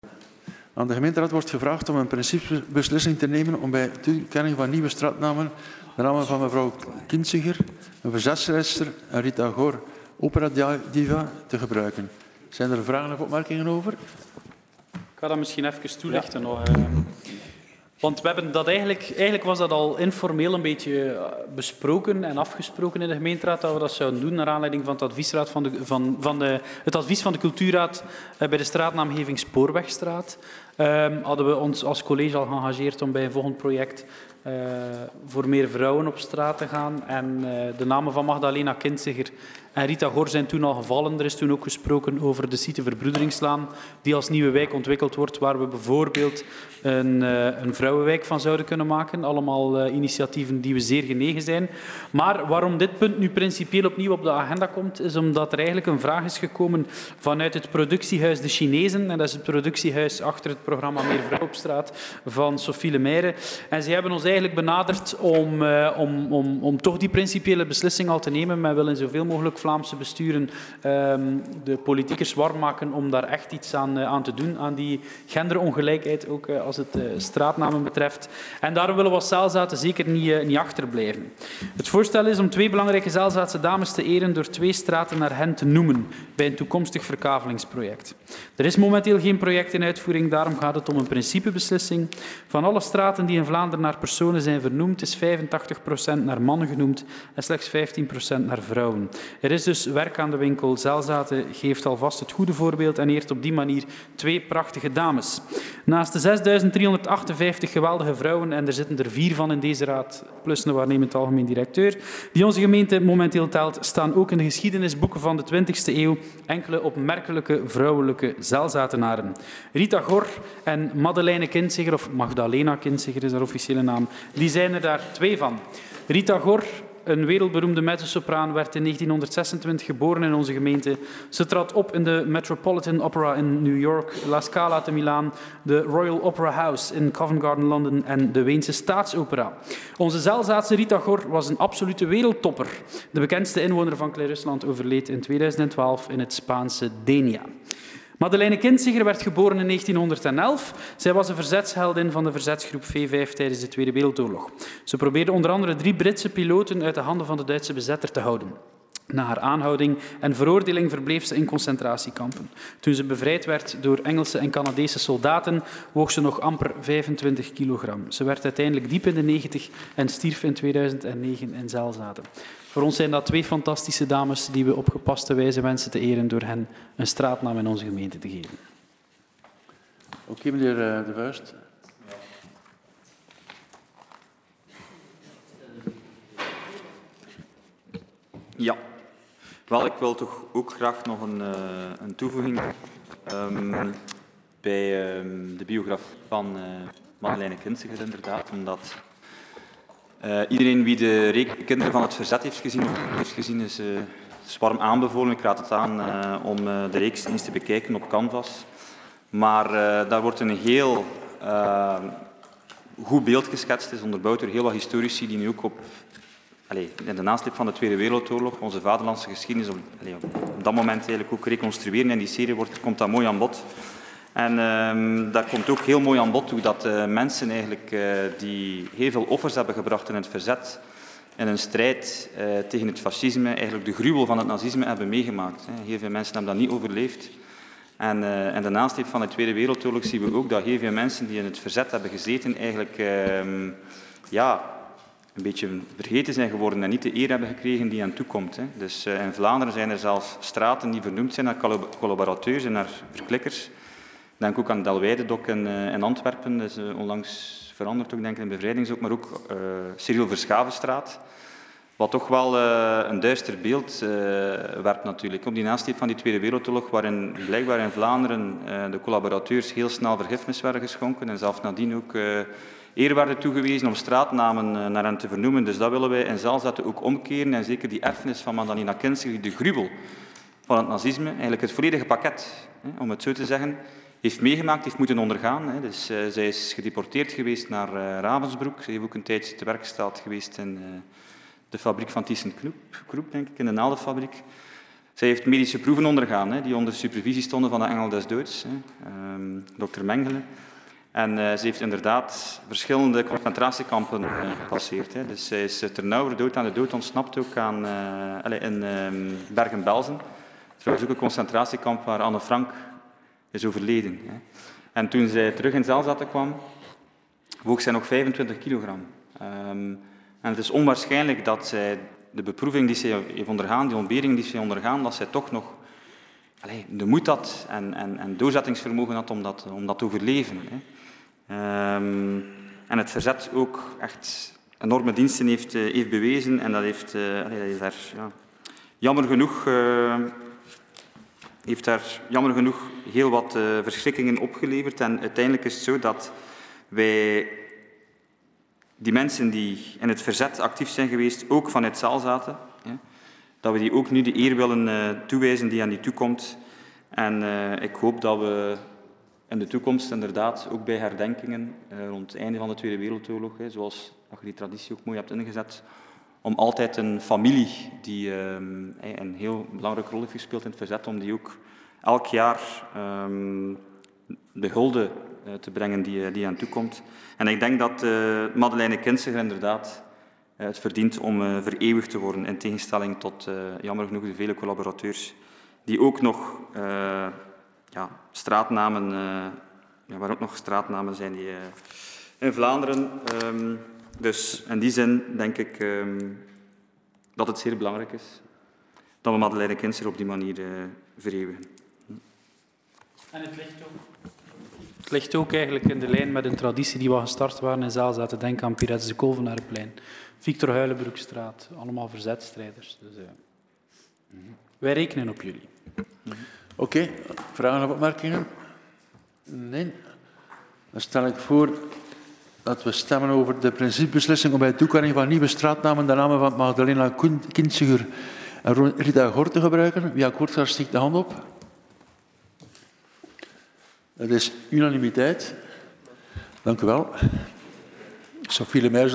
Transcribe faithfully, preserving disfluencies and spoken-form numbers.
Aan de gemeenteraad wordt gevraagd om een principebeslissing te nemen om bij toekenning van nieuwe straatnamen de namen van mevrouw Kinziger, een verzetslijster, en Rita Goor, opera diva, te gebruiken. Zijn er vragen of opmerkingen over? Ik ga dat misschien even toelichten. Ja. Nog, uh, want we hebben dat eigenlijk, eigenlijk was dat al informeel een beetje besproken en afgesproken in de gemeenteraad dat we dat zouden doen naar aanleiding van het, adviesraad van de, van, van de, het advies van de cultuurraad uh, bij de straatnaamgeving Spoorwegstraat. Um, hadden we ons als college al geëngageerd om bij een volgend project uh, voor meer vrouwen op straat te gaan. En uh, de namen van Magdalena Kinziger en Rita Goor zijn toen al gevallen. Er is toen ook gesproken over de site Verbroederingslaan, die als nieuwe wijk ontwikkeld wordt, waar we bijvoorbeeld een, uh, een vrouwenwijk van zouden kunnen maken. Allemaal uh, initiatieven die we zeer genegen zijn. Maar waarom dit punt nu principieel opnieuw op de agenda komt, is omdat er eigenlijk een vraag is gekomen vanuit het productiehuis De Chinezen. En dat is het productiehuis achter het programma Meer Vrouw op Straat van Sophie Lemaire. En zij hebben ons eigenlijk benaderd om, uh, om, om, om toch die principiële beslissing al te nemen. Men wil in zoveel mogelijk Vlaamse besturen um, de politiekers warm maken om daar echt iets aan, uh, aan te doen, aan die genderongelijkheid, ook uh, als het uh, straatnamen betreft. En daarom willen we als Zelzaten zeker niet, uh, niet achterblijven. Het voorstel is om twee belangrijke Zelzaatse dames te eren door twee straten naar hen te noemen bij een toekomstig verkavelingsproject. Er is momenteel geen project in uitvoering, daarom gaat het om een principebeslissing. Van alle straten die in Vlaanderen naar personen zijn vernoemd, is vijfentachtig procent naar mannen genoemd en slechts vijftien procent naar vrouwen. Er is dus werk aan de winkel. Zelzaten geeft alvast het goede voorbeeld en eert op die manier twee prachtige dames. Naast de zesduizend driehonderdachtenvijftig geweldige vrouwen, en er zitten er vier van in deze raad, plus een waarnemend algemeen directeur, die onze gemeente momenteel telt, staan ook in de geschiedenisboeken van de twintigste eeuw enkele opmerkelijke vrouwelijke Zelzatenaren. Rita Goor en Madeleine Kinziger, of Magdalena Kinziger is haar officiële naam, die zijn er daar twee van. Rita Goor, een wereldberoemde mezzosopraan, werd in negentienhonderdzesentwintig geboren in onze gemeente. Ze trad op in de Metropolitan Opera in New York, La Scala te Milaan, de Royal Opera House in Covent Garden, Londen en de Weense Staatsopera. Onze Zelzaatse Rita Goor was een absolute wereldtopper. De bekendste inwoner van Klein-Rusland overleed in tweeduizend twaalf in het Spaanse Denia. Madeleine Kinziger werd geboren in negentienhonderdelf. Zij was een verzetsheldin van de verzetsgroep V vijf tijdens de Tweede Wereldoorlog. Ze probeerde onder andere drie Britse piloten uit de handen van de Duitse bezetter te houden. Na haar aanhouding en veroordeling verbleef ze in concentratiekampen. Toen ze bevrijd werd door Engelse en Canadese soldaten, woog ze nog amper vijfentwintig kilogram. Ze werd uiteindelijk diep in de negentig en stierf in tweeduizend negen in Zelzaten. Voor ons zijn dat twee fantastische dames die we op gepaste wijze wensen te eren door hen een straatnaam in onze gemeente te geven. Oké, okay, meneer De Vuist. Ja. Wel, ik wil toch ook graag nog een, uh, een toevoeging um, bij um, de biografie van uh, Madeleine Kinziger, inderdaad, omdat uh, iedereen wie de reeks Kinderen van het Verzet heeft gezien, heeft gezien is uh, warm aanbevolen. Ik raad het aan uh, om uh, de reeks eens te bekijken op Canvas. Maar uh, daar wordt een heel uh, goed beeld geschetst, is onderbouwd door heel wat historici die nu ook op Allee, in de nasleep van de Tweede Wereldoorlog, onze vaderlandse geschiedenis, op, allee, op dat moment eigenlijk ook reconstrueren. In die serie wordt, komt dat mooi aan bod. En um, daar komt ook heel mooi aan bod hoe dat uh, mensen eigenlijk, uh, die heel veel offers hebben gebracht in het verzet, in een strijd uh, tegen het fascisme, eigenlijk de gruwel van het nazisme hebben meegemaakt. Hè. Heel veel mensen hebben dat niet overleefd. En uh, in de nasleep van de Tweede Wereldoorlog zien we ook dat heel veel mensen die in het verzet hebben gezeten, eigenlijk uh, ja, een beetje vergeten zijn geworden en niet de eer hebben gekregen die hen toekomt. Hè. Dus uh, in Vlaanderen zijn er zelfs straten die vernoemd zijn naar collaborateurs en naar verklikkers. Denk ook aan Delweidedok in, uh, in Antwerpen, dat is uh, onlangs veranderd, ook, denk ik, in bevrijdingshoek, maar ook uh, Cyril Verschavenstraat. Wat toch wel uh, een duister beeld uh, werpt natuurlijk. Op die nasleep van die Tweede Wereldoorlog, waarin blijkbaar in Vlaanderen uh, de collaborateurs heel snel vergiffenis werden geschonken en zelfs nadien ook uh, eer werden toegewezen om straatnamen uh, naar hen te vernoemen. Dus dat willen wij in Zelzaten ook omkeren en zeker die erfenis van Madalena Kinziger, de gruwel van het nazisme, eigenlijk het volledige pakket, hè, om het zo te zeggen, heeft meegemaakt, heeft moeten ondergaan. Hè. Dus, uh, zij is gedeporteerd geweest naar uh, Ravensbrück. Ze heeft ook een tijdje te werk gesteld geweest in uh, de fabriek van ThyssenKrupp, denk ik, in de naaldenfabriek. Zij heeft medische proeven ondergaan, hè, die onder supervisie stonden van de engel des doods, hè, um, dokter Mengele. En uh, ze heeft inderdaad verschillende concentratiekampen uh, gepasseerd. Hè. Dus zij is ternauwernood aan de dood ontsnapt, ook aan, uh, allez, in uh, Bergen-Belsen. Trouwens ook een concentratiekamp waar Anne Frank is overleden. Hè. En toen zij terug in Zelzaten kwam, woog zij nog vijfentwintig kilogram. Um, en het is onwaarschijnlijk dat zij de beproeving die zij heeft ondergaan, die ontbering die zij ondergaan, dat zij toch nog allez, de moed had en, en, en doorzettingsvermogen had om dat, om dat te overleven. Hè. Um, en het verzet ook echt enorme diensten heeft, uh, heeft bewezen en dat heeft, uh, allez, dat is daar, ja, jammer genoeg, uh, heeft daar jammer genoeg heel wat uh, verschrikkingen opgeleverd. En uiteindelijk is het zo dat wij die mensen die in het verzet actief zijn geweest, ook vanuit Zelzaten, hè, dat we die ook nu de eer willen uh, toewijzen die aan die toekomt. En uh, ik hoop dat we in de toekomst inderdaad ook bij herdenkingen uh, rond het einde van de Tweede Wereldoorlog, hè, zoals je die traditie ook mooi hebt ingezet, om altijd een familie die uh, een heel belangrijke rol heeft gespeeld in het verzet, om die ook elk jaar um, de hulde uh, te brengen die, die aan toekomt. En ik denk dat uh, Madeleine Kinsiger inderdaad uh, het verdient om uh, vereeuwigd te worden, in tegenstelling tot, uh, jammer genoeg, de vele collaborateurs die ook nog uh, ja, straatnamen, uh, ja, waar ook nog straatnamen zijn die, uh, in Vlaanderen. Um, dus in die zin denk ik um, dat het zeer belangrijk is dat we Madeleine Kinsiger op die manier uh, vereeuwigen. En het ligt ook... Het ligt ook eigenlijk in de lijn met een traditie die we gestart waren in Zelzaten. Denk aan Pirates de Kolvenaarplein, Victor Huilenbroekstraat, allemaal verzetstrijders. Dus, uh, mm-hmm. Wij rekenen op jullie. Mm-hmm. Oké, okay. Vragen of opmerkingen? Nee. Dan stel ik voor dat we stemmen over de principebeslissing om bij toekenning van nieuwe straatnamen de namen van Magdalena Kinsiger en Rita Gor te gebruiken. Wie akkoord gaat, steekt de hand op. Het is unanimiteit. Dank u wel. Sophie Lemaire